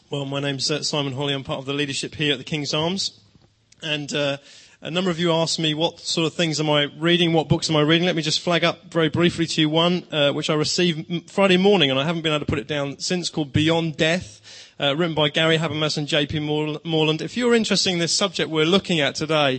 Well, my name's Simon Holly. I'm part of the leadership here at the King's Arms. And a number of you asked me what sort of things am I reading, what books am I reading. Let me just flag up very briefly to you one, which I received Friday morning, and I haven't been able to put it down since, called Beyond Death. Written by Gary Habermas and J.P. Moreland. If you're interested in this subject we're looking at today,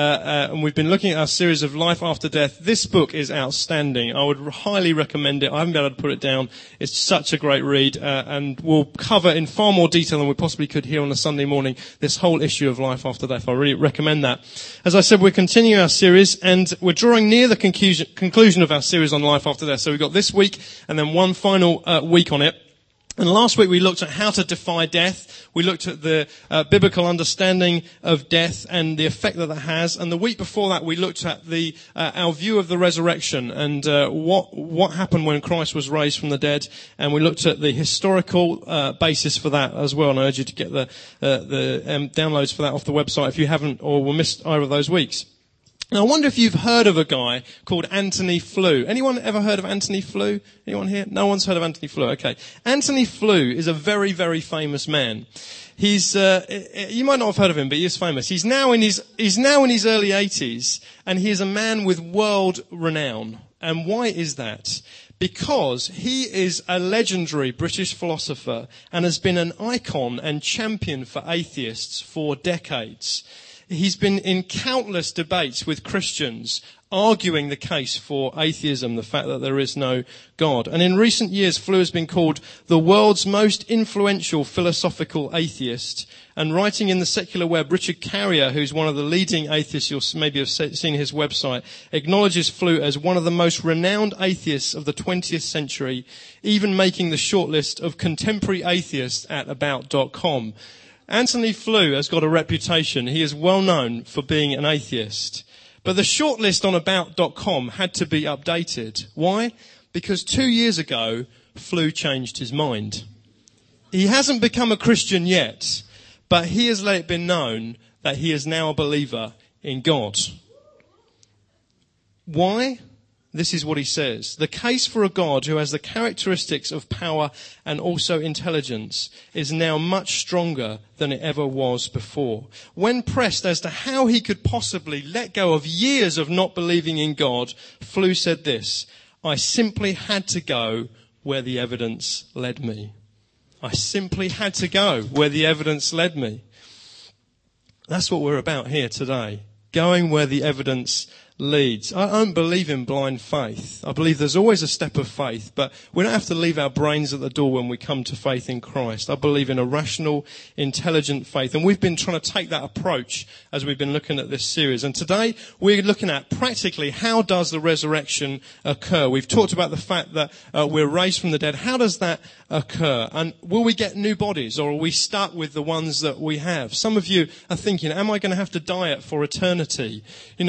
and we've been looking at our series of Life After Death, this book is outstanding. I would highly recommend it. I haven't been able to put it down. It's such a great read, and we'll cover in far more detail than we possibly could here on a Sunday morning this whole issue of Life After Death. I really recommend that. As I said, we're continuing our series, and we're drawing near the conclusion of our series on Life After Death. So we've got this week and then one final week on it. And last week we looked at how to defy death. We looked at the biblical understanding of death and the effect that has. And the week before that we looked at our view of the resurrection and what happened when Christ was raised from the dead. And we looked at the historical basis for that as well. And I urge you to get the downloads for that off the website if you haven't or will miss either of those weeks. Now, I wonder if you've heard of a guy called Antony Flew. Anyone ever heard of Antony Flew? Anyone here? No one's heard of Antony Flew. Okay. Antony Flew is a very, very famous man. He's, you might not have heard of him, but he is famous. He's now in his early 80s, and he is a man with world renown. And why is that? Because he is a legendary British philosopher and has been an icon and champion for atheists for decades. He's been in countless debates with Christians arguing the case for atheism, the fact that there is no God. And in recent years, Flew has been called the world's most influential philosophical atheist. And writing in the secular web, Richard Carrier, who's one of the leading atheists, you'll maybe have seen his website, acknowledges Flew as one of the most renowned atheists of the 20th century, even making the shortlist of contemporary atheists at About.com. Antony Flew has got a reputation. He is well known for being an atheist. But the shortlist on About.com had to be updated. Why? Because 2 years ago, Flew changed his mind. He hasn't become a Christian yet, but he has let it be known that he is now a believer in God. Why? This is what he says. The case for a God who has the characteristics of power and also intelligence is now much stronger than it ever was before. When pressed as to how he could possibly let go of years of not believing in God, Flew said this: I simply had to go where the evidence led me. I simply had to go where the evidence led me. That's what we're about here today. Going where the evidence leads. I don't believe in blind faith. I believe there's always a step of faith, but we don't have to leave our brains at the door when we come to faith in Christ. I believe in a rational, intelligent faith, and we've been trying to take that approach as we've been looking at this series. And today we're looking at practically how does the resurrection occur. We've talked about the fact that we're raised from the dead. How does that occur? And will we get new bodies, or are we stuck with the ones that we have? Some of you are thinking, am I going to have to diet for eternity?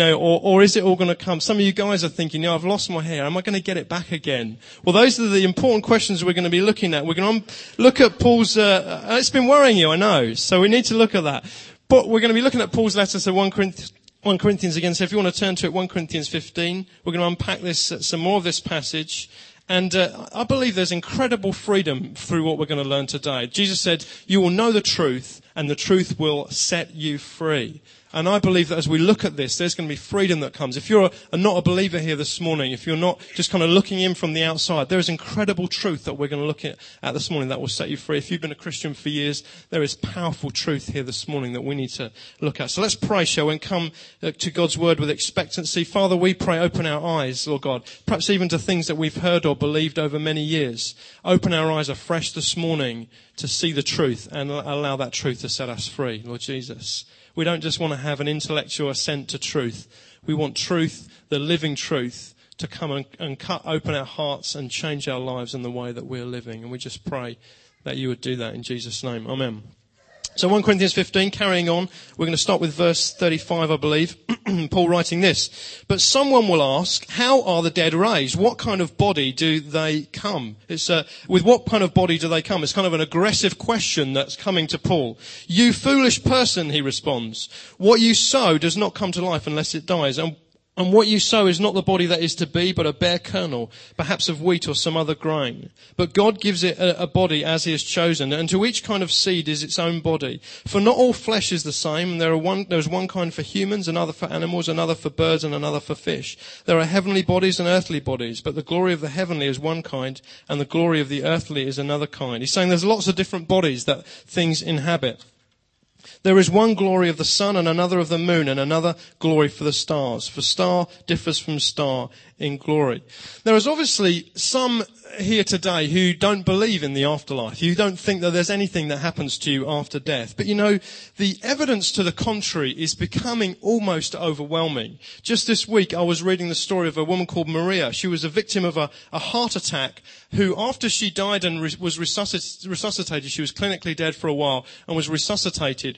Or is it all going to come? Some of you guys are thinking, I've lost my hair. Am I going to get it back again? Well, those are the important questions we're going to be looking at. We're going to look at Paul's, it's been worrying you, I know. So we need to look at that. But we're going to be looking at Paul's letter to 1 Corinthians again. So if you want to turn to it, 1 Corinthians 15, we're going to unpack this, some more of this passage. And I believe there's incredible freedom through what we're going to learn today. Jesus said, you will know the truth, and the truth will set you free. And I believe that as we look at this, there's going to be freedom that comes. If you're not a believer here this morning, if you're not just kind of looking in from the outside, there is incredible truth that we're going to look at this morning that will set you free. If you've been a Christian for years, there is powerful truth here this morning that we need to look at. So let's pray, shall we, and come to God's word with expectancy. Father, we pray, open our eyes, Lord God, perhaps even to things that we've heard or believed over many years. Open our eyes afresh this morning to see the truth and allow that truth to set us free, Lord Jesus. We don't just want to have an intellectual assent to truth. We want truth, the living truth, to come and cut open our hearts and change our lives in the way that we're living. And we just pray that you would do that in Jesus' name. Amen. So 1 Corinthians 15, carrying on, we're going to start with verse 35, I believe. Paul writing this: but someone will ask, how are the dead raised? What kind of body do they come? With what kind of body do they come? It's kind of an aggressive question that's coming to Paul. You foolish person, he responds. What you sow does not come to life unless it dies. And And what you sow is not the body that is to be, but a bare kernel, perhaps of wheat or some other grain. But God gives it a body as he has chosen, and to each kind of seed is its own body. For not all flesh is the same. There is one kind for humans, another for animals, another for birds, and another for fish. There are heavenly bodies and earthly bodies, but the glory of the heavenly is one kind, and the glory of the earthly is another kind. He's saying there's lots of different bodies that things inhabit. There is one glory of the sun and another of the moon and another glory for the stars. For star differs from star in glory. There is obviously some here today who don't believe in the afterlife. You don't think that there's anything that happens to you after death. But you know, the evidence to the contrary is becoming almost overwhelming. Just this week I was reading the story of a woman called Maria. She was a victim of a heart attack who, after she died and was resuscitated, she was clinically dead for a while and was resuscitated.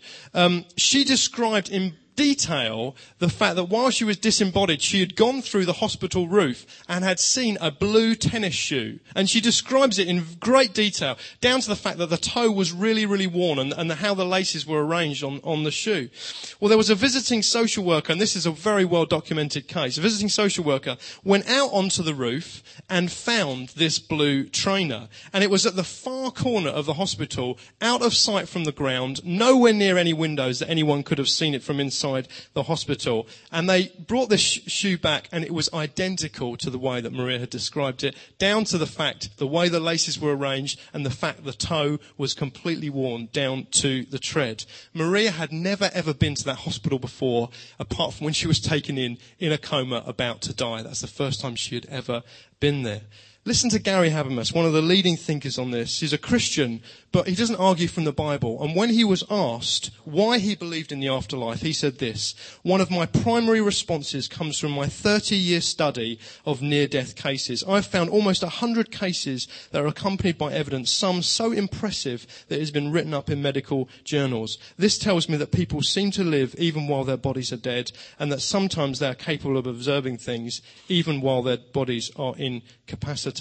She described in detail the fact that while she was disembodied, she had gone through the hospital roof and had seen a blue tennis shoe. And she describes it in great detail, down to the fact that the toe was really, really worn and how the laces were arranged on the shoe. Well, there was a visiting social worker, and this is a very well documented case. A visiting social worker went out onto the roof and found this blue trainer. And it was at the far corner of the hospital, out of sight from the ground, nowhere near any windows that anyone could have seen it from inside the hospital. And they brought this shoe back, and it was identical to the way that Maria had described it, down to the fact, the way the laces were arranged, and the fact the toe was completely worn down to the tread. Maria had never ever been to that hospital before, apart from when she was taken in a coma about to die. That's the first time she had ever been there. Listen to Gary Habermas, one of the leading thinkers on this. He's a Christian, but he doesn't argue from the Bible. And when he was asked why he believed in the afterlife, he said this: "One of my primary responses comes from my 30-year study of near-death cases. I've found almost 100 cases that are accompanied by evidence, some so impressive that it has been written up in medical journals. This tells me that people seem to live even while their bodies are dead, and that sometimes they are capable of observing things even while their bodies are incapacitated."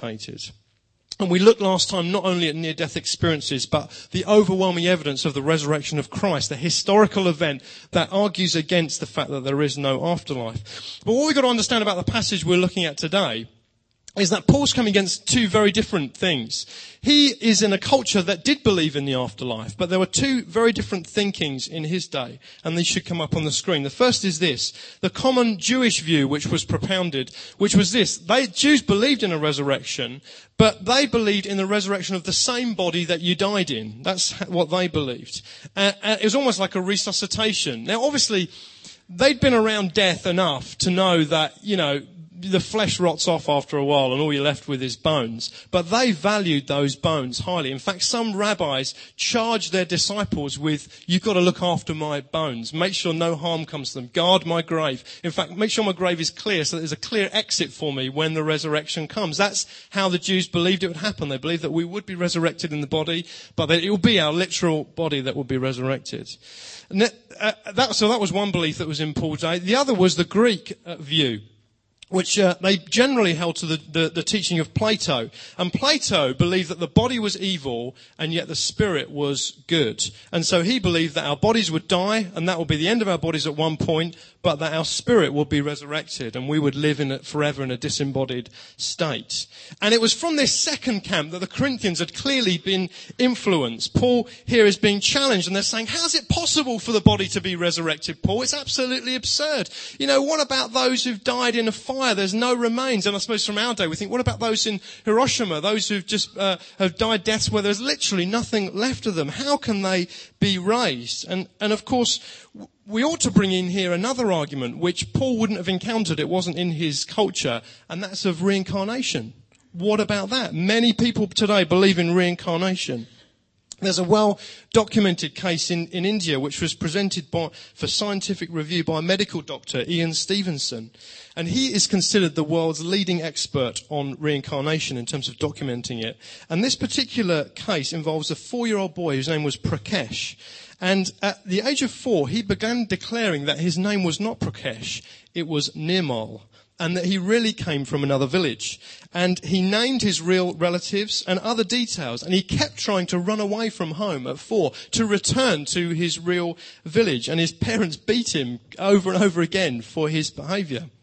And we looked last time not only at near-death experiences, but the overwhelming evidence of the resurrection of Christ, the historical event that argues against the fact that there is no afterlife. But what we've got to understand about the passage we're looking at today is that Paul's coming against two very different things. He is in a culture that did believe in the afterlife, but there were two very different thinkings in his day, and these should come up on the screen. The first is this: the common Jewish view which was propounded, which was this: Jews believed in a resurrection, but they believed in the resurrection of the same body that you died in. That's what they believed. It was almost like a resuscitation. Now, obviously, they'd been around death enough to know that, the flesh rots off after a while and all you're left with is bones. But they valued those bones highly. In fact, some rabbis charged their disciples with, "You've got to look after my bones. Make sure no harm comes to them. Guard my grave. In fact, make sure my grave is clear so that there's a clear exit for me when the resurrection comes." That's how the Jews believed it would happen. They believed that we would be resurrected in the body, but that it will be our literal body that will be resurrected. And that was one belief that was in Paul's day. The other was the Greek view, which they generally held to the teaching of Plato. And Plato believed that the body was evil and yet the spirit was good. And so he believed that our bodies would die and that would be the end of our bodies at one point, but that our spirit would be resurrected and we would live in it forever in a disembodied state. And it was from this second camp that the Corinthians had clearly been influenced. Paul here is being challenged and they're saying, "How's it possible for the body to be resurrected, Paul? It's absolutely absurd. What about those who've died in a fire? There's no remains." And I suppose from our day we think, what about those in Hiroshima, those who've just have died deaths where there's literally nothing left of them? How can they be raised? And of course, we ought to bring in here another argument which Paul wouldn't have encountered. It wasn't in his culture, and that's of reincarnation. What about that? Many people today believe in reincarnation. There's a well-documented case in India which was presented for scientific review by a medical doctor, Ian Stevenson. And he is considered the world's leading expert on reincarnation in terms of documenting it. And this particular case involves a 4-year-old boy whose name was Prakesh. And at the age of 4, he began declaring that his name was not Prakesh, it was Nirmal, and that he really came from another village. And he named his real relatives and other details, and he kept trying to run away from home at 4 to return to his real village. And his parents beat him over and over again for his behaviour.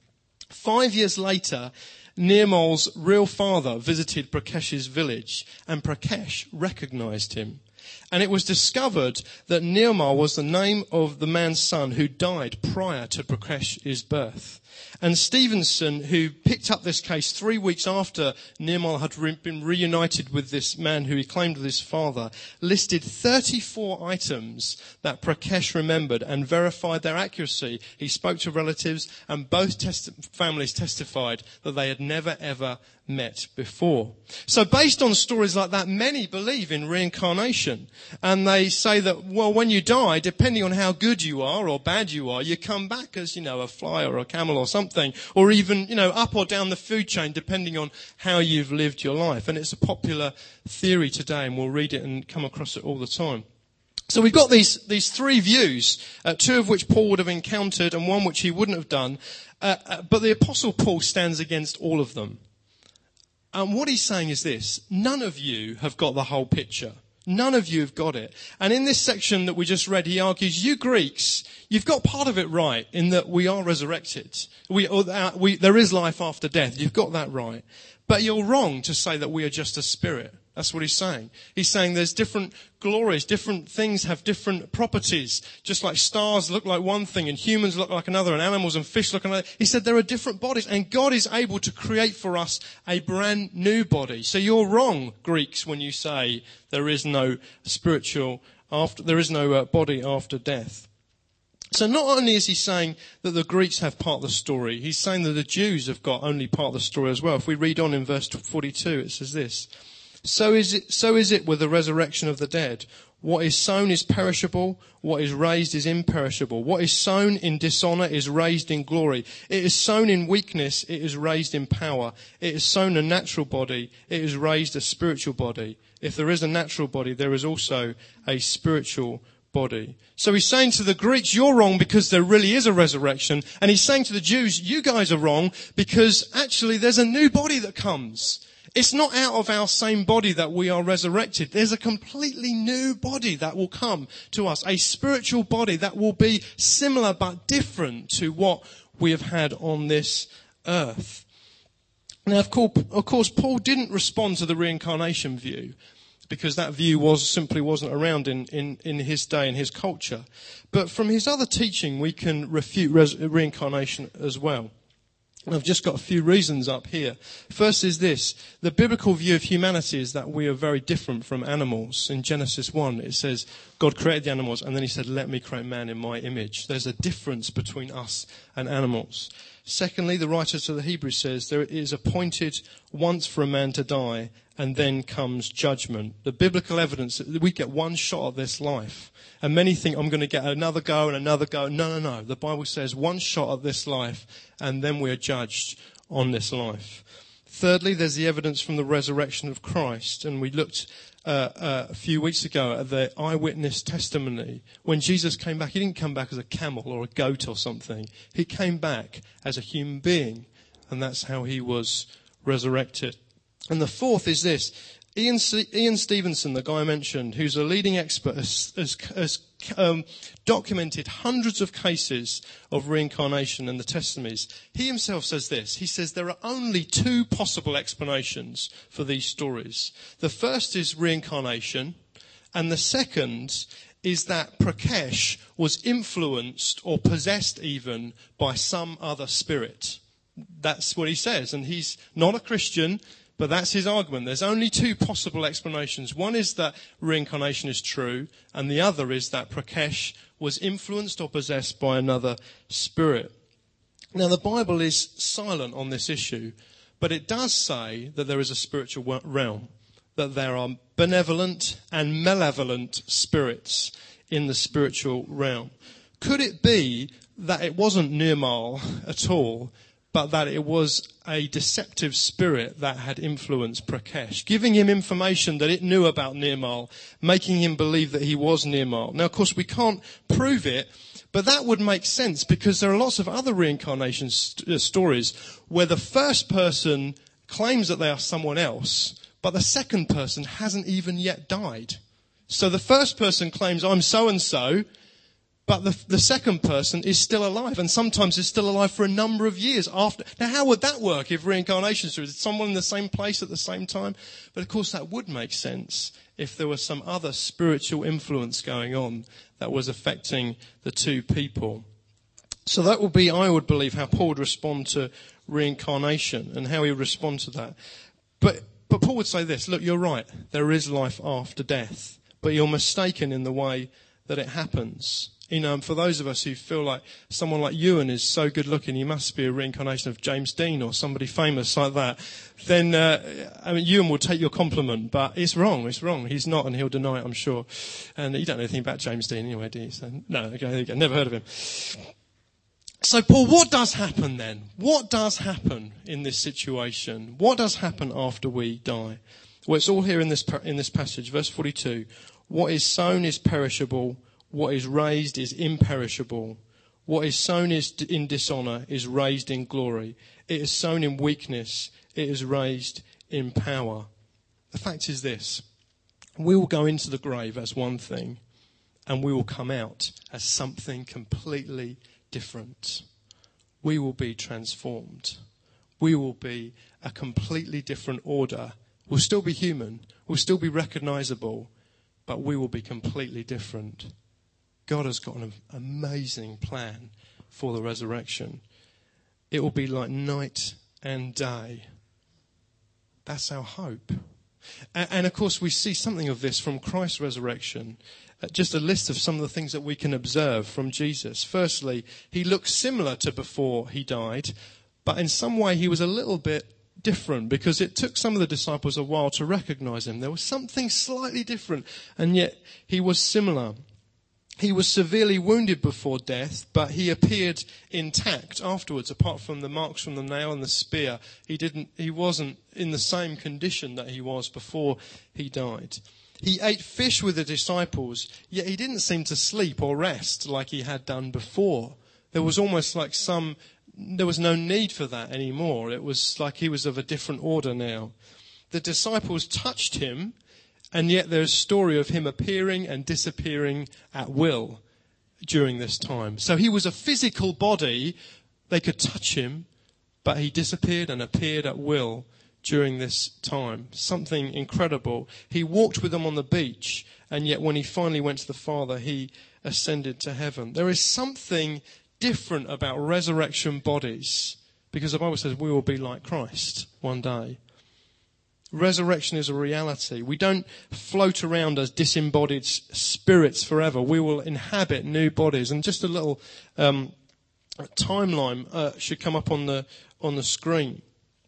5 years later, Nirmal's real father visited Prakesh's village, and Prakesh recognized him. And it was discovered that Nirmal was the name of the man's son who died prior to Prakesh's birth. And Stevenson, who picked up this case 3 weeks after Nirmal had been reunited with this man who he claimed was his father, listed 34 items that Prakesh remembered and verified their accuracy. He spoke to relatives, and both families testified that they had never ever met before. So based on stories like that, many believe in reincarnation. And they say that, well, when you die, depending on how good you are or bad you are, you come back as, a fly or a camel or something, or even, up or down the food chain, depending on how you've lived your life. And it's a popular theory today, and we'll read it and come across it all the time. So we've got these three views, two of which Paul would have encountered and one which he wouldn't have done. But the Apostle Paul stands against all of them. And what he's saying is this: none of you have got the whole picture. None of you have got it. And in this section that we just read, he argues, you Greeks, you've got part of it right in that we are resurrected. There is life after death. You've got that right. But you're wrong to say that we are just a spirit. That's what he's saying. He's saying there's different glories, different things have different properties. Just like stars look like one thing and humans look like another and animals and fish look like another. He said there are different bodies, and God is able to create for us a brand new body. So you're wrong, Greeks, when you say there is no body after death. So not only is he saying that the Greeks have part of the story, he's saying that the Jews have got only part of the story as well. If we read on in verse 42, it says this: So is it with the resurrection of the dead. What is sown is perishable, what is raised is imperishable. What is sown in dishonor is raised in glory. It is sown in weakness, it is raised in power. It is sown a natural body, it is raised a spiritual body. If there is a natural body, there is also a spiritual body. So he's saying to the Greeks, you're wrong because there really is a resurrection. And he's saying to the Jews, you guys are wrong because actually there's a new body that comes. It's not out of our same body that we are resurrected. There's a completely new body that will come to us, a spiritual body that will be similar but different to what we have had on this earth. Now, of course, Paul didn't respond to the reincarnation view because that view simply wasn't around in his day, in his culture. But from his other teaching, we can refute reincarnation as well. And I've just got a few reasons up here. First is this: the biblical view of humanity is that we are very different from animals. In Genesis 1, it says, God created the animals, and then he said, let me create man in my image. There's a difference between us and animals. Secondly, the writer to the Hebrews says, there is appointed once for a man to die, and then comes judgment. The biblical evidence that we get one shot at this life. And many think, I'm going to get another go and another go. No. The Bible says one shot at this life, and then we are judged on this life. Thirdly, there's the evidence from the resurrection of Christ. And we looked a few weeks ago at the eyewitness testimony. When Jesus came back, he didn't come back as a camel or a goat or something. He came back as a human being. And that's how he was resurrected. And the fourth is this: Ian Stevenson, the guy I mentioned, who's a leading expert, has documented hundreds of cases of reincarnation and the testimonies. He himself says this. He says there are only two possible explanations for these stories. The first is reincarnation, and the second is that Prakesh was influenced or possessed even by some other spirit. That's what he says, and he's not a Christian, but that's his argument. There's only two possible explanations. One is that reincarnation is true, and the other is that Prakesh was influenced or possessed by another spirit. Now, the Bible is silent on this issue, but it does say that there is a spiritual realm, that there are benevolent and malevolent spirits in the spiritual realm. Could it be that it wasn't Nirmal at all, but that it was a deceptive spirit that had influenced Prakesh, giving him information that it knew about Nirmal, making him believe that he was Nirmal? Now, of course, we can't prove it, but that would make sense because there are lots of other reincarnation stories where the first person claims that they are someone else, but the second person hasn't even yet died. So the first person claims, I'm so-and-so, But the second person is still alive, and sometimes is still alive for a number of years after. Now, how would that work if reincarnation is true? Is someone in the same place at the same time? But of course, that would make sense if there was some other spiritual influence going on that was affecting the two people. So that would be, I would believe, how Paul would respond to reincarnation and how he would respond to that. But Paul would say this, look, you're right, there is life after death, but you're mistaken in the way that it happens. You know, for those of us who feel like someone like Ewan is so good looking, he must be a reincarnation of James Dean or somebody famous like that, then, Ewan will take your compliment, but it's wrong. He's not, and he'll deny it, I'm sure. And you don't know anything about James Dean anyway, do you? So, no, okay, there you go. Never heard of him. So, Paul, what does happen then? What does happen in this situation? What does happen after we die? Well, it's all here in this passage, verse 42. What is sown is perishable. What is raised is imperishable. What is sown is in dishonour is raised in glory. It is sown in weakness. It is raised in power. The fact is this. We will go into the grave as one thing, and we will come out as something completely different. We will be transformed. We will be a completely different order. We'll still be human. We'll still be recognisable, but we will be completely different. God has got an amazing plan for the resurrection. It will be like night and day. That's our hope. And of course, we see something of this from Christ's resurrection. Just a list of some of the things that we can observe from Jesus. Firstly, he looked similar to before he died, but in some way he was a little bit different because it took some of the disciples a while to recognize him. There was something slightly different, and yet he was similar. He was severely wounded before death, but he appeared intact afterwards, apart from the marks from the nail and the spear. He wasn't in the same condition that he was before he died. He ate fish with the disciples, yet he didn't seem to sleep or rest like he had done before. There was almost like there was no need for that anymore. It was like he was of a different order now. The disciples touched him, and yet there's a story of him appearing and disappearing at will during this time. So he was a physical body. They could touch him, but he disappeared and appeared at will during this time. Something incredible. He walked with them on the beach, and yet when he finally went to the Father, he ascended to heaven. There is something different about resurrection bodies, because the Bible says we will be like Christ one day. Resurrection is a reality. We don't float around as disembodied spirits forever. We will inhabit new bodies. And just a little timeline should come up on the screen.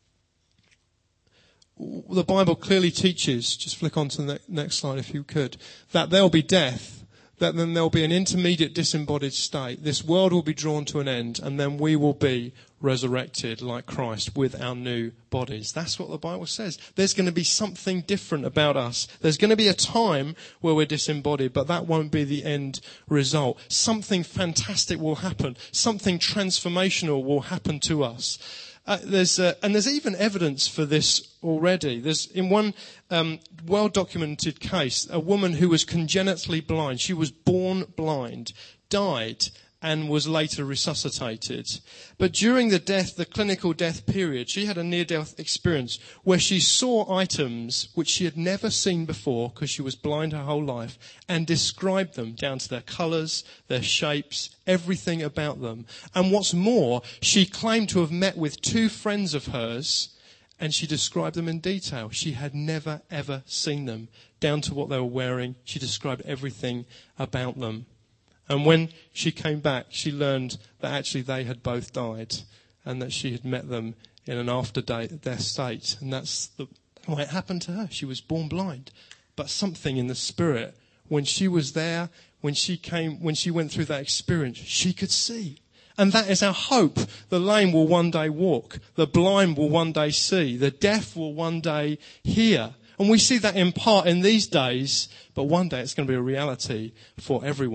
The Bible clearly teaches, just flick on to the next slide if you could, that there will be death, that then there will be an intermediate disembodied state. This world will be drawn to an end, and then we will be resurrected like Christ with our new bodies. That's what the Bible says. There's going to be something different about us. There's going to be a time where we're disembodied, but that won't be the end result. Something fantastic will happen. Something transformational will happen to us. There's even evidence for this already. There's in one well-documented case, a woman who was congenitally blind. She was born blind, died, and was later resuscitated. But during the clinical death period, she had a near-death experience where she saw items which she had never seen before because she was blind her whole life, and described them down to their colours, their shapes, everything about them. And what's more, she claimed to have met with two friends of hers, and she described them in detail. She had never, ever seen them, down to what they were wearing. She described everything about them. And when she came back, she learned that actually they had both died and that she had met them in an after-death state. And that's the way it happened to her. She was born blind. But something in the spirit, when she was there, when she went through that experience, she could see. And that is our hope. The lame will one day walk. The blind will one day see. The deaf will one day hear. And we see that in part in these days, but one day it's going to be a reality for everyone.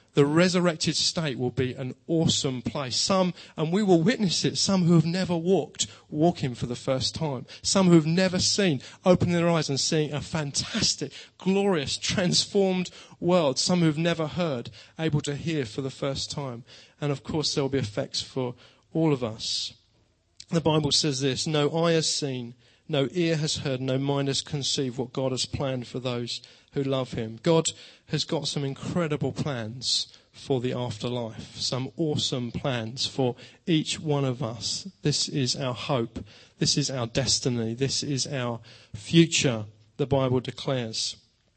The resurrected state will be an awesome place. Some, and we will witness it, some who have never walked, walking for the first time. Some who have never seen, opening their eyes and seeing a fantastic, glorious, transformed world. Some who have never heard, able to hear for the first time. And of course there will be effects for all of us. The Bible says this, no eye has seen, no ear has heard, no mind has conceived what God has planned for those who love him. God has got some incredible plans for the afterlife, some awesome plans for each one of us. This is our hope. This is our destiny. This is our future, the Bible declares.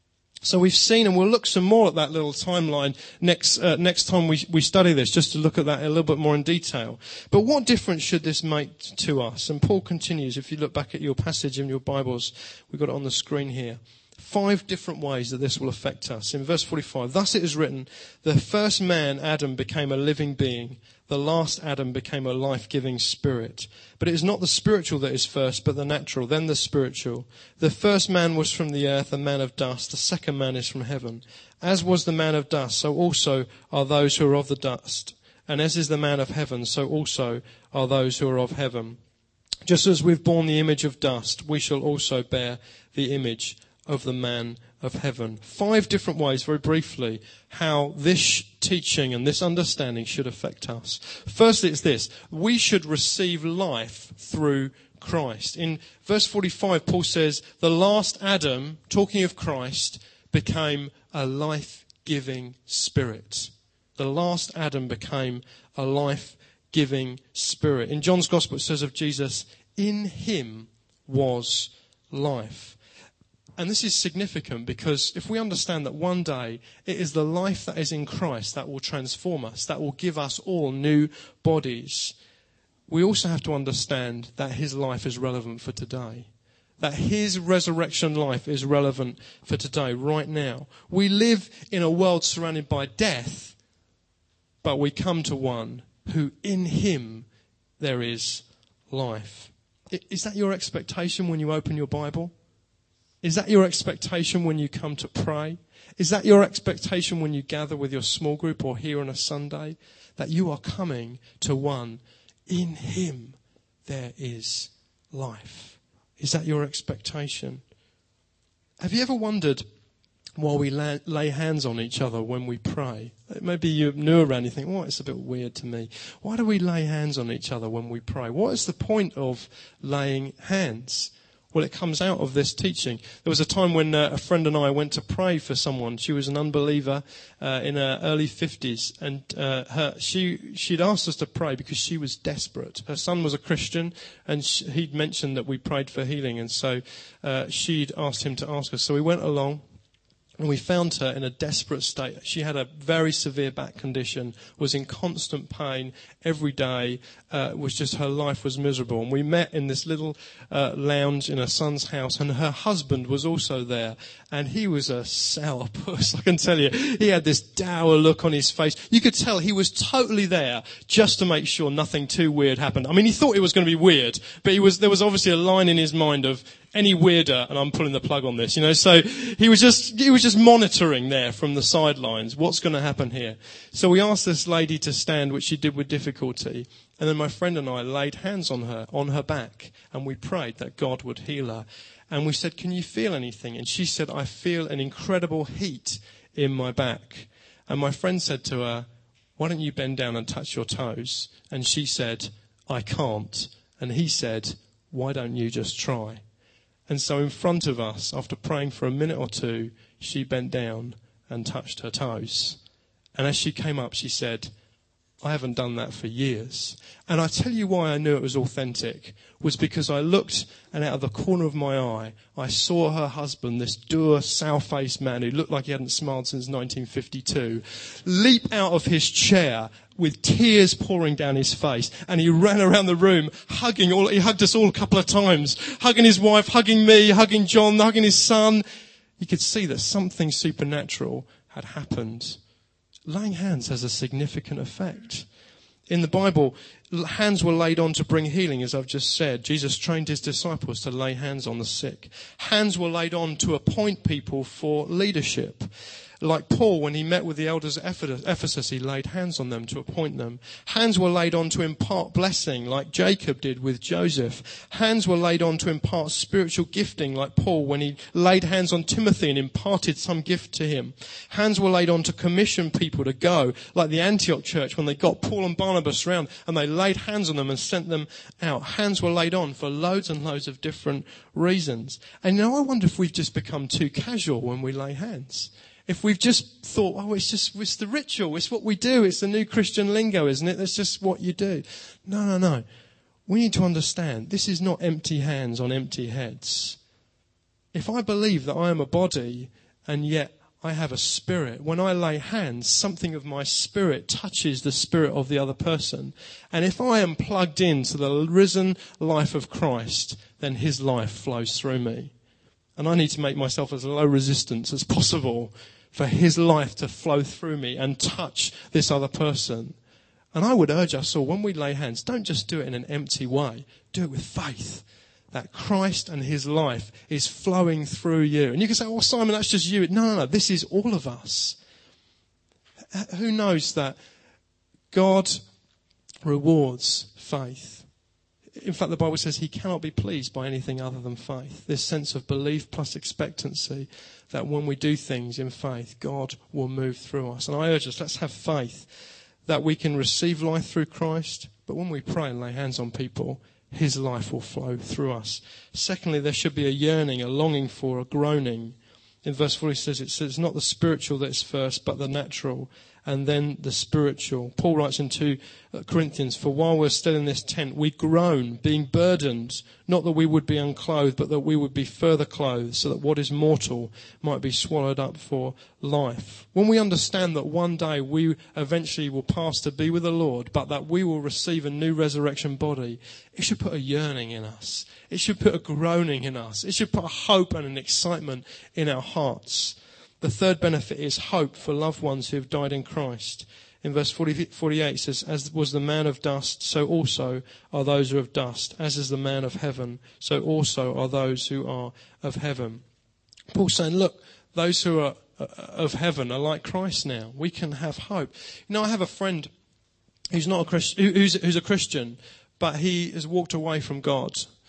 So we've seen, and we'll look some more at that little timeline next time we study this, just to look at that a little bit more in detail. But what difference should this make to us? And Paul continues, if you look back at your passage in your Bibles, we've got it on the screen here. 5 different ways that this will affect us. In verse 45, thus it is written, the first man, Adam, became a living being. The last Adam became a life-giving spirit. But it is not the spiritual that is first, but the natural, then the spiritual. The first man was from the earth, a man of dust. The second man is from heaven. As was the man of dust, so also are those who are of the dust. And as is the man of heaven, so also are those who are of heaven. Just as we've borne the image of dust, we shall also bear the image of the man of heaven. 5 different ways, very briefly, how this teaching and this understanding should affect us. Firstly, it's this. We should receive life through Christ. In verse 45, Paul says, the last Adam, talking of Christ, became a life-giving spirit. The last Adam became a life-giving spirit. In John's Gospel, it says of Jesus, in him was life. And this is significant because if we understand that one day it is the life that is in Christ that will transform us, that will give us all new bodies, we also have to understand that his life is relevant for today. That his resurrection life is relevant for today, right now. We live in a world surrounded by death, but we come to one who in him there is life. Is that your expectation when you open your Bible? Is that your expectation when you come to pray? Is that your expectation when you gather with your small group or here on a Sunday? That you are coming to one, in him there is life. Is that your expectation? Have you ever wondered why we lay hands on each other when we pray? Maybe you're new around, you think, well, it's a bit weird to me. Why do we lay hands on each other when we pray? What is the point of laying hands? Well, it comes out of this teaching. There was a time when a friend and I went to pray for someone. She was an unbeliever in her early 50s, and she'd asked us to pray because she was desperate. Her son was a Christian, and he'd mentioned that we prayed for healing, and so she'd asked him to ask us. So we went along. And we found her in a desperate state. She had a very severe back condition, was in constant pain every day, was just her life was miserable. And we met in this little lounge in her son's house, and her husband was also there. And he was a sourpuss, I can tell you. He had this dour look on his face. You could tell he was totally there just to make sure nothing too weird happened. I mean, he thought it was going to be weird, but there was obviously a line in his mind of, any weirder, and I'm pulling the plug on this, so he was just monitoring there from the sidelines. What's going to happen here? So we asked this lady to stand, which she did with difficulty. And then my friend and I laid hands on her back, and we prayed that God would heal her. And we said, can you feel anything? And she said, I feel an incredible heat in my back. And my friend said to her, why don't you bend down and touch your toes? And she said, I can't. And he said, why don't you just try? And so in front of us, after praying for a minute or two, she bent down and touched her toes. And as she came up, she said, I haven't done that for years. And I tell you why I knew it was authentic, was because I looked, and out of the corner of my eye, I saw her husband, this dour, sour-faced man who looked like he hadn't smiled since 1952, leap out of his chair with tears pouring down his face. And he ran around the room he hugged us all a couple of times, hugging his wife, hugging me, hugging John, hugging his son. You could see that something supernatural had happened. Laying hands has a significant effect. In the Bible, hands were laid on to bring healing, as I've just said. Jesus trained his disciples to lay hands on the sick. Hands were laid on to appoint people for leadership. Like Paul, when he met with the elders at Ephesus, he laid hands on them to appoint them. Hands were laid on to impart blessing, like Jacob did with Joseph. Hands were laid on to impart spiritual gifting, like Paul, when he laid hands on Timothy and imparted some gift to him. Hands were laid on to commission people to go, like the Antioch church, when they got Paul and Barnabas round and they laid hands on them and sent them out. Hands were laid on for loads and loads of different reasons. And I wonder if we've just become too casual when we lay hands. If we've just thought, it's the ritual, it's what we do, it's the new Christian lingo, isn't it? That's just what you do. No. We need to understand, this is not empty hands on empty heads. If I believe that I am a body and yet I have a spirit, when I lay hands, something of my spirit touches the spirit of the other person. And if I am plugged into the risen life of Christ, then his life flows through me. And I need to make myself as low resistance as possible for his life to flow through me and touch this other person. And I would urge us all, when we lay hands, don't just do it in an empty way. Do it with faith that Christ and his life is flowing through you. And you can say, oh, Simon, that's just you. No. This is all of us. Who knows that God rewards faith? In fact, the Bible says he cannot be pleased by anything other than faith. This sense of belief plus expectancy that when we do things in faith, God will move through us. And I urge us, let's have faith that we can receive life through Christ. But when we pray and lay hands on people, his life will flow through us. Secondly, there should be a yearning, a longing for, a groaning. In verse 4 it says, not the spiritual that's first, but the natural, and then the spiritual. Paul writes in 2 Corinthians, for while we're still in this tent, we groan, being burdened, not that we would be unclothed, but that we would be further clothed, so that what is mortal might be swallowed up for life. When we understand that one day we eventually will pass to be with the Lord, but that we will receive a new resurrection body, it should put a yearning in us. It should put a groaning in us. It should put a hope and an excitement in our hearts. The third benefit is hope for loved ones who have died in Christ. In verse 48 it says, as was the man of dust, so also are those who are of dust. As is the man of heaven, so also are those who are of heaven. Paul's saying, look, those who are of heaven are like Christ now. We can have hope. You know, I have a friend who's not a Christian, who's a Christian, but he has walked away from God.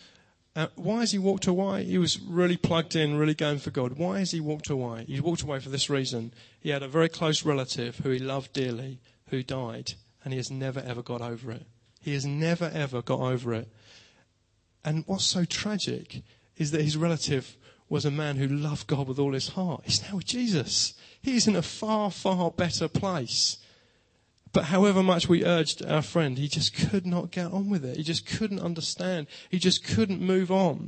Why has he walked away? He was really plugged in, really going for God. Why has he walked away? He walked away for this reason. He had a very close relative who he loved dearly, who died, and he has never, ever got over it. He has never, ever got over it. And what's so tragic is that his relative was a man who loved God with all his heart. He's now with Jesus. He's in a far, far better place. But however much we urged our friend, he just could not get on with it. He just couldn't understand. He just couldn't move on.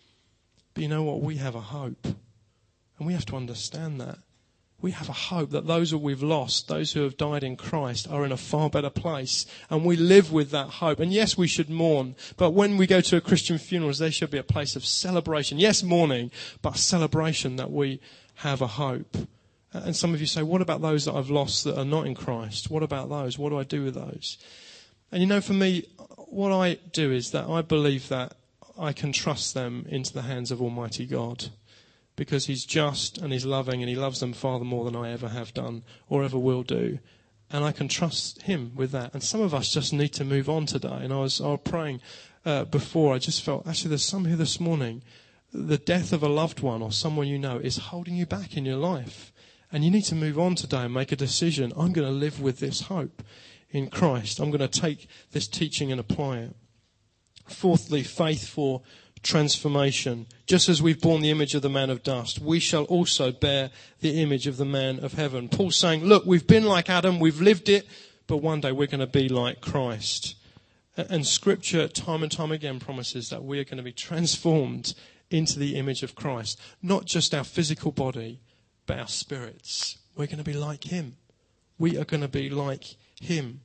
But you know what? We have a hope. And we have to understand that. We have a hope that those who we've lost, those who have died in Christ, are in a far better place. And we live with that hope. And yes, we should mourn. But when we go to a Christian funerals, there should be a place of celebration. Yes, mourning, but celebration that we have a hope. And some of you say, what about those that I've lost that are not in Christ? What about those? What do I do with those? And you know, for me, what I do is that I believe that I can trust them into the hands of Almighty God, because he's just and he's loving and he loves them far more than I ever have done or ever will do. And I can trust him with that. And some of us just need to move on today. And I was praying before, I just felt, actually there's some here this morning, the death of a loved one or someone you know is holding you back in your life. And you need to move on today and make a decision. I'm going to live with this hope in Christ. I'm going to take this teaching and apply it. Fourthly, faith for transformation. Just as we've borne the image of the man of dust, we shall also bear the image of the man of heaven. Paul's saying, look, we've been like Adam, we've lived it, but one day we're going to be like Christ. And Scripture time and time again promises that we are going to be transformed into the image of Christ. Not just our physical body, but our spirits. We're going to be like him. We are going to be like him.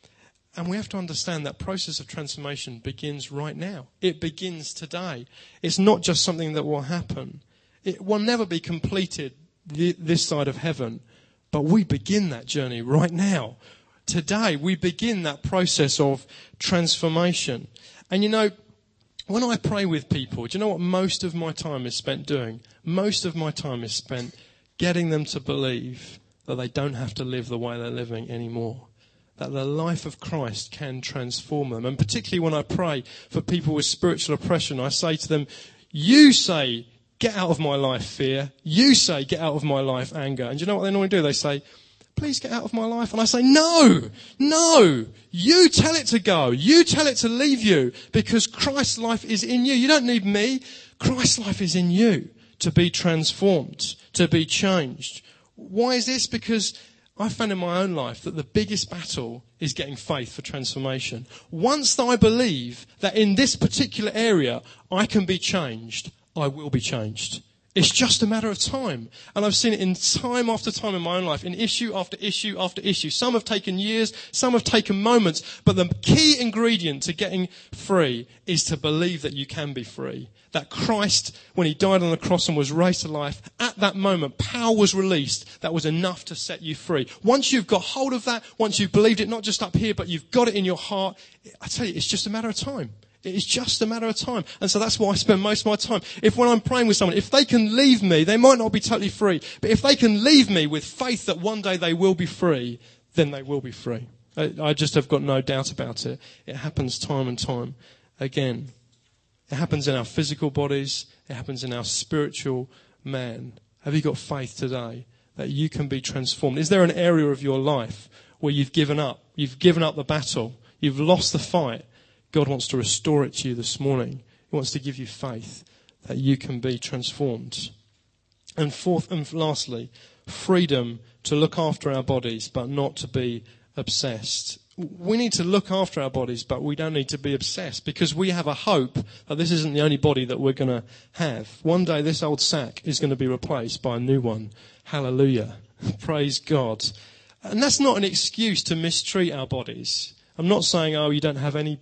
And we have to understand that process of transformation begins right now. It begins today. It's not just something that will happen. It will never be completed this side of heaven. But we begin that journey right now. Today, we begin that process of transformation. And you know, when I pray with people, do you know what most of my time is spent doing? Most of my time is spent getting them to believe that they don't have to live the way they're living anymore. That the life of Christ can transform them. And particularly when I pray for people with spiritual oppression, I say to them, you say, get out of my life, fear. You say, get out of my life, anger. And do you know what they normally do? They say, please get out of my life. And I say, no, you tell it to go. You tell it to leave you, because Christ's life is in you. You don't need me. Christ's life is in you to be transformed, to be changed. Why is this? Because I found in my own life that the biggest battle is getting faith for transformation. Once I believe that in this particular area I can be changed, I will be changed. It's just a matter of time. And I've seen it in time after time in my own life, in issue after issue after issue. Some have taken years, some have taken moments, but the key ingredient to getting free is to believe that you can be free. That Christ, when he died on the cross and was raised to life, at that moment, power was released that was enough to set you free. Once you've got hold of that, once you've believed it, not just up here, but you've got it in your heart, I tell you, it's just a matter of time. It is just a matter of time. And so that's why I spend most of my time. If when I'm praying with someone, if they can leave me, they might not be totally free, but if they can leave me with faith that one day they will be free, then they will be free. I just have got no doubt about it. It happens time and time again. It happens in our physical bodies. It happens in our spiritual man. Have you got faith today that you can be transformed? Is there an area of your life where you've given up? You've given up the battle. You've lost the fight. God wants to restore it to you this morning. He wants to give you faith that you can be transformed. And fourth and lastly, freedom to look after our bodies, but not to be obsessed. We need to look after our bodies, but we don't need to be obsessed, because we have a hope that this isn't the only body that we're going to have. One day this old sack is going to be replaced by a new one. Hallelujah. Praise God. And that's not an excuse to mistreat our bodies. I'm not saying, you don't have any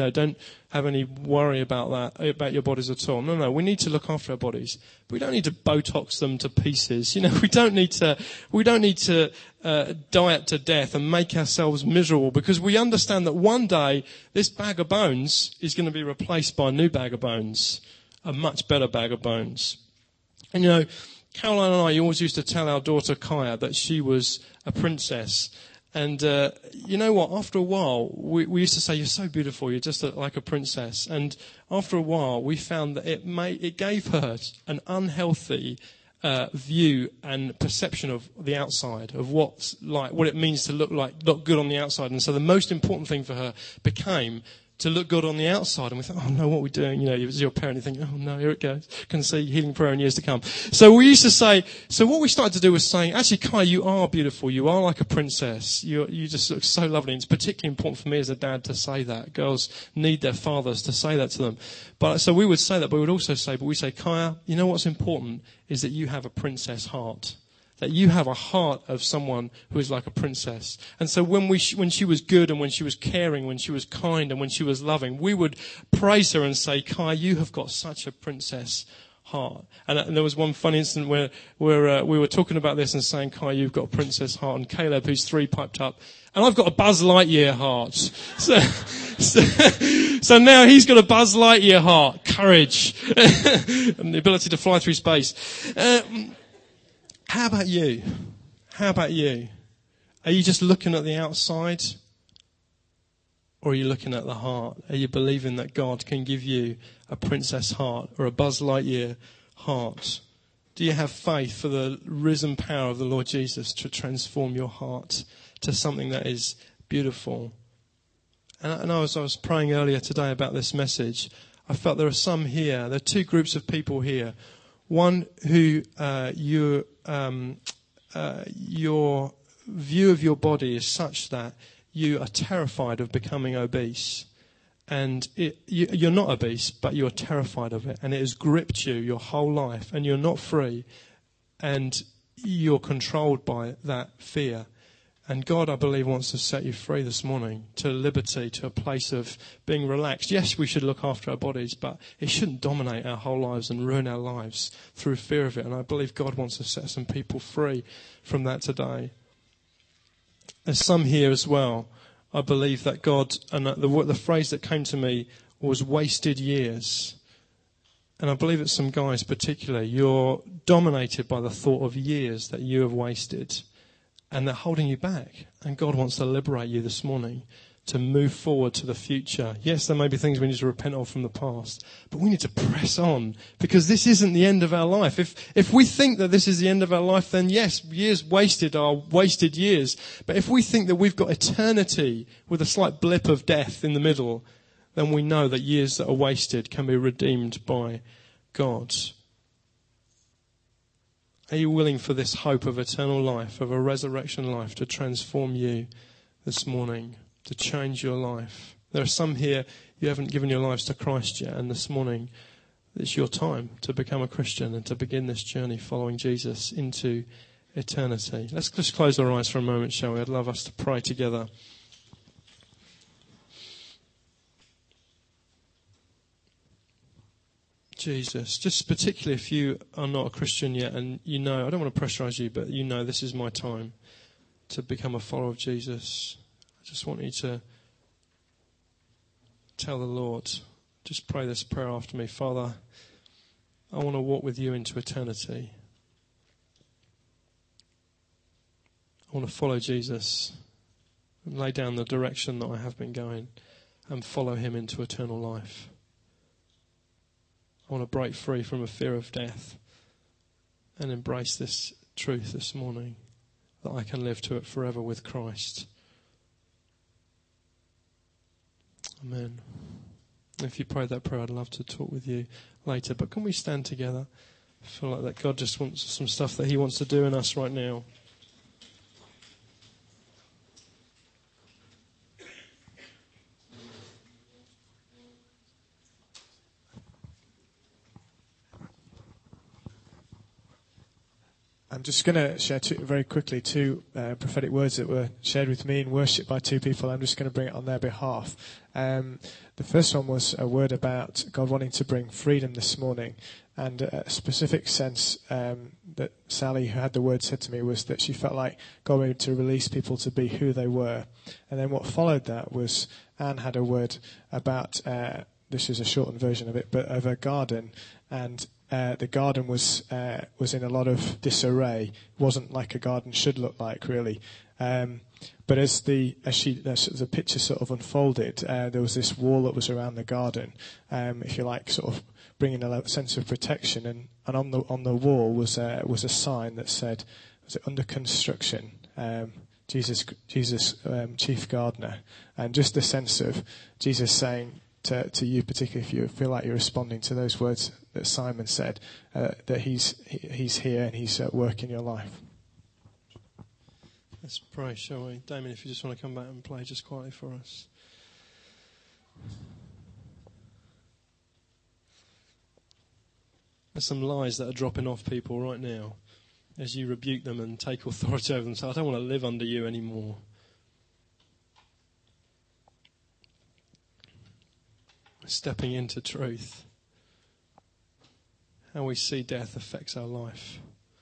worry about that, about your bodies at all. No, we need to look after our bodies. But we don't need to Botox them to pieces. We don't need to diet to death and make ourselves miserable, because we understand that one day this bag of bones is going to be replaced by a new bag of bones, a much better bag of bones. And Caroline and I always used to tell our daughter Kaya that she was a princess. And you know what? After a while, we used to say, you're so beautiful, you're just like a princess. And after a while, we found that it gave her an unhealthy view and perception of the outside, of what it means to look good on the outside. And so the most important thing for her became to look good on the outside. And we thought, oh no, what are we doing? As your parent, you think, oh no, here it goes. Can see healing prayer in years to come. So we used to say, so what we started to do was saying, actually, Kai, you are beautiful. You are like a princess. You just look so lovely. And it's particularly important for me as a dad to say that. Girls need their fathers to say that to them. But so we would say that, but we would also say, Kaya, you know what's important is that you have a princess heart. That you have a heart of someone who is like a princess. And so when she was good, and when she was caring, when she was kind, and when she was loving, we would praise her and say, Kai, you have got such a princess heart. And there was one funny incident where we were talking about this and saying, Kai, you've got a princess heart. And Caleb, who's 3, piped up, and I've got a Buzz Lightyear heart. So now he's got a Buzz Lightyear heart, courage, and the ability to fly through space. How about you? Are you just looking at the outside? Or are you looking at the heart? Are you believing that God can give you a princess heart or a Buzz Lightyear heart? Do you have faith for the risen power of the Lord Jesus to transform your heart to something that is beautiful? And as I was praying earlier today about this message, I felt there are some here. There are 2 groups of people here. One who your view of your body is such that you are terrified of becoming obese. And you're not obese, but you're terrified of it. And it has gripped you your whole life, and you're not free. And you're controlled by that fear. And God, I believe, wants to set you free this morning to liberty, to a place of being relaxed. Yes, we should look after our bodies, but it shouldn't dominate our whole lives and ruin our lives through fear of it. And I believe God wants to set some people free from that today. There's some here as well. I believe that God, and the phrase that came to me was wasted years. and I believe it's some guys particularly, you're dominated by the thought of years that you have wasted, and they're holding you back. And God wants to liberate you this morning to move forward to the future. Yes, there may be things we need to repent of from the past, but we need to press on, because this isn't the end of our life. If we think that this is the end of our life, then yes, years wasted are wasted years. But if we think that we've got eternity with a slight blip of death in the middle, then we know that years that are wasted can be redeemed by God. Are you willing for this hope of eternal life, of a resurrection life, to transform you this morning, to change your life? There are some here, you haven't given your lives to Christ yet, and this morning it's your time to become a Christian and to begin this journey following Jesus into eternity. Let's just close our eyes for a moment, shall we? I'd love us to pray together. Jesus, just particularly if you are not a Christian yet and you know, I don't want to pressurize you, but you know this is my time to become a follower of Jesus. I just want you to tell the Lord, just pray this prayer after me. Father, I want to walk with you into eternity. I want to follow Jesus and lay down the direction that I have been going and follow him into eternal life. I want to break free from a fear of death and embrace this truth this morning, that I can live to it forever with Christ. Amen. If you prayed that prayer, I'd love to talk with you later. But can we stand together? I feel like that God just wants some stuff that he wants to do in us right now. I'm just going to share very quickly two prophetic words that were shared with me in worship by two people. I'm just going to bring it on their behalf. The first one was a word about God wanting to bring freedom this morning. And a specific sense that Sally, who had the word, said to me was that she felt like God wanted to release people to be who they were. And then what followed that was Anne had a word about, this is a shortened version of it, but of a garden. And the garden was in a lot of disarray. It wasn't like a garden should look like, really. But as the picture sort of unfolded, there was this wall that was around the garden, if you like, sort of bringing a sense of protection. And on the wall was a sign that said, was it under construction? Jesus, chief gardener, and just the sense of Jesus saying to you, particularly if you feel like you're responding to those words that Simon said, that he's here and he's at work in your life. Let's pray, shall we? Damien, if you just want to come back and play just quietly for us. There's some lies that are dropping off people right now as you rebuke them and take authority over them. So I don't want to live under you anymore. Stepping into truth. How we see death affects our life.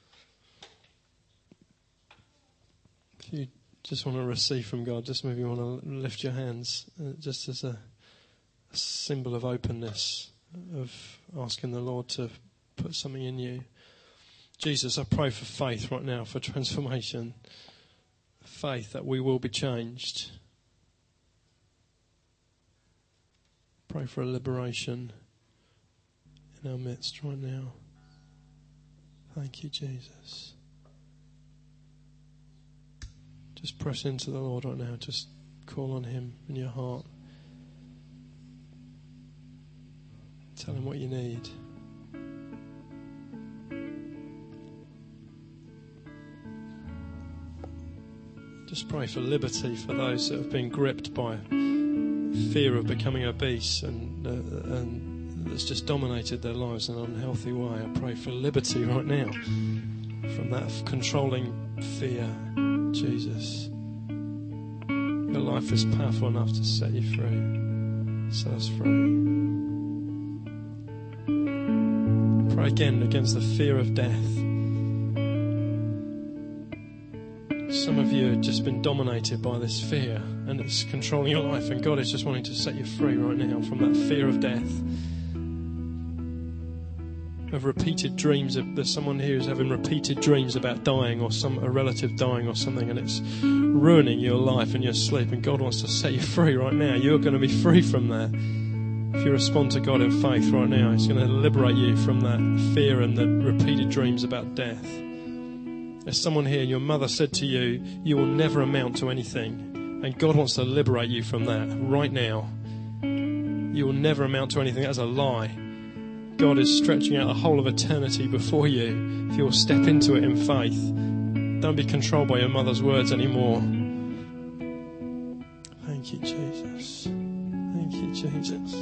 If you just want to receive from God, just maybe you want to lift your hands just as a symbol of openness, of asking the Lord to put something in you. Jesus, I pray for faith right now, for transformation. Faith that we will be changed. Pray for a liberation in our midst right now. Thank you, Jesus. Just press into the Lord right now. Just call on him in your heart. Tell him what you need. Just pray for liberty for those that have been gripped by fear of becoming obese and that's just dominated their lives in an unhealthy way. I pray for liberty right now from that controlling fear. Jesus, your life is powerful enough to set you free. Set us free. Pray again against the fear of death. Some of you have just been dominated by this fear and it's controlling your life, and God is just wanting to set you free right now from that fear of death. of repeated dreams. There's someone here who's having repeated dreams about dying or a relative dying or something, and it's ruining your life and your sleep, and God wants to set you free right now. You're going to be free from that. If you respond to God in faith right now, He's going to liberate you from that fear and the repeated dreams about death. There's someone here, and your mother said to you, you will never amount to anything, and God wants to liberate you from that right now. You will never amount to anything. That's a lie. God is stretching out the whole of eternity before you if you'll step into it in faith. Don't be controlled by your mother's words anymore. Thank you, Jesus. Thank you, Jesus.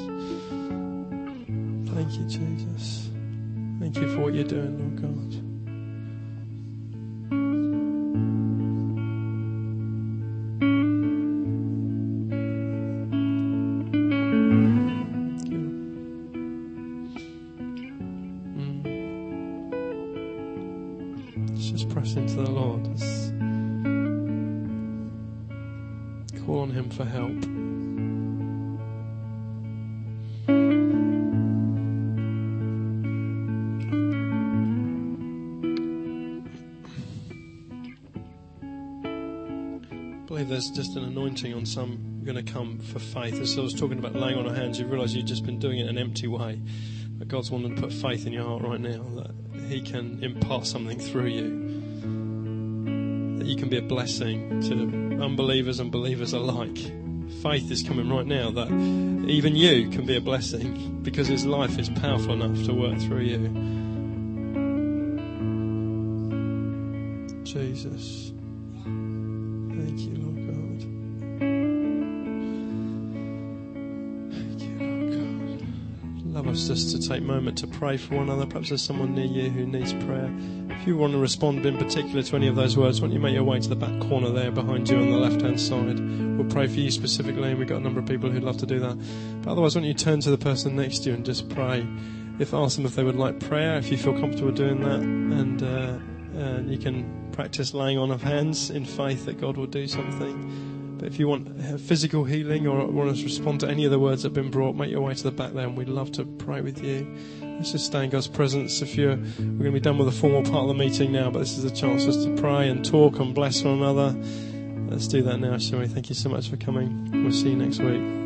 Thank you, Jesus. Thank you for what you're doing, Lord God. For help. I believe there's just an anointing on some going to come for faith. As I was talking about laying on of hands, you realise you've just been doing it in an empty way. But God's wanting to put faith in your heart right now that He can impart something through you, that you can be a blessing to unbelievers and believers alike. Faith is coming right now that even you can be a blessing because His life is powerful enough to work through you. Jesus. Thank you, Lord God. Thank you, Lord God. Love us just to take a moment to pray for one another. Perhaps there's someone near you who needs prayer. If you want to respond in particular to any of those words, why don't you make your way to the back corner there behind you on the left-hand side. We'll pray for you specifically, and we've got a number of people who'd love to do that. But otherwise, why don't you turn to the person next to you and just pray. Ask them if they would like prayer, if you feel comfortable doing that. And you can practice laying on of hands in faith that God will do something. But if you want physical healing or want us to respond to any of the words that have been brought, make your way to the back there, and we'd love to pray with you. Let's just stay in God's presence. We're going to be done with the formal part of the meeting now, but this is a chance for us to pray and talk and bless one another. Let's do that now, shall we? Thank you so much for coming. We'll see you next week.